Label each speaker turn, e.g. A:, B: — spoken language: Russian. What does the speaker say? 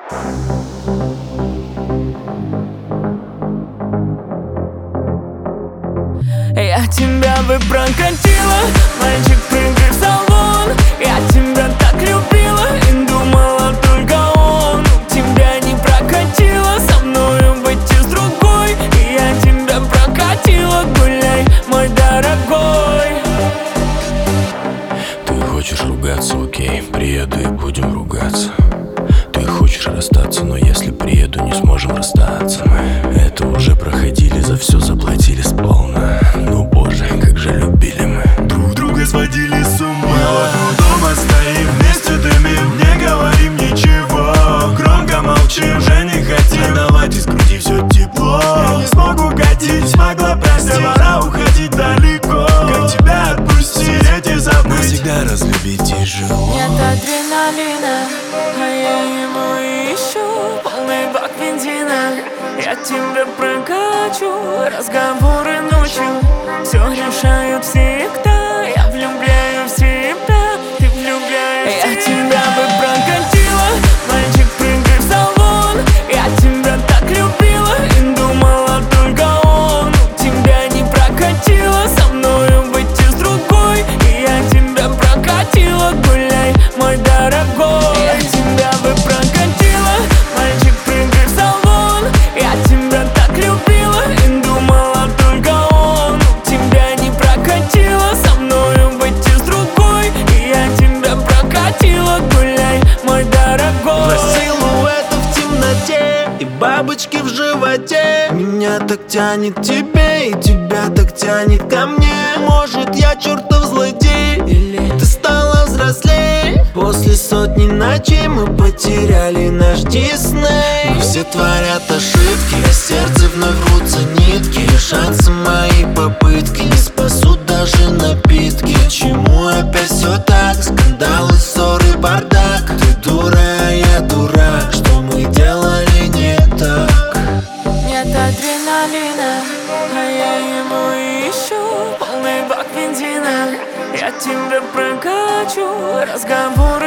A: Я тебя бы прокатила, мальчик, прыгай в салон. Я тебя так любила и думала только он. Тебя не прокатило, со мною быть и с другой. И я тебя прокатила, гуляй, мой дорогой.
B: Ты хочешь ругаться, окей, приеду и будем ругаться. Ты хочешь расстаться, но если приеду, не сможем расстаться. Мы это уже проходили, за все заплатили сполна. Ну боже, как же любили мы.
C: Друг друга сводили с ума. Мы дома стоим, вместе дымим, не говорим ничего. Громко молчим, уже не хотим давать из груди все тепло. Я не смогу угодить, смогла простить. Пора уходить далеко. Как тебя отпустить, эти забыть.
B: Навсегда разлюбить тяжело.
A: Нет адреналина, а я ему ищу полный бак бензина. Я тебя прокачу, разговоры ночью все решают всегда. Я влюбляю в себя, ты влюбляешь в себя. Я тебя бы прокатила, мальчик, прыгай в салон. Я тебя так любила и думала только он. Тебя не прокатило, со мною быть и с другой. И я тебя прокатила, гуляй, мой дорогой. Я тебя бы прокатила, мальчик, прыгай в салон. Я тебя так любила и думала только он. Тебя не прокатило, со мною быть и с другой. И я тебя прокатила, гуляй, мой дорогой.
C: Два силуэта в темноте и бабочки в животе. Меня так тянет к тебе, и тебя так тянет ко мне. Может, я чертов злодей, или ты стала взрослей? После сотни ночей мы потеряли наш Дисней. Мы все творят ошибки, а сердце вновь рвутся нитки. Шансы мои попытки не спасут даже напитки. Почему опять все так? Скандалы, ссоры, бардак. Ты дура, а я дурак. Что мы делали не так?
A: Нет адреналина, а я ему ищу полный бак бензина. Я тебя прокачу, разговор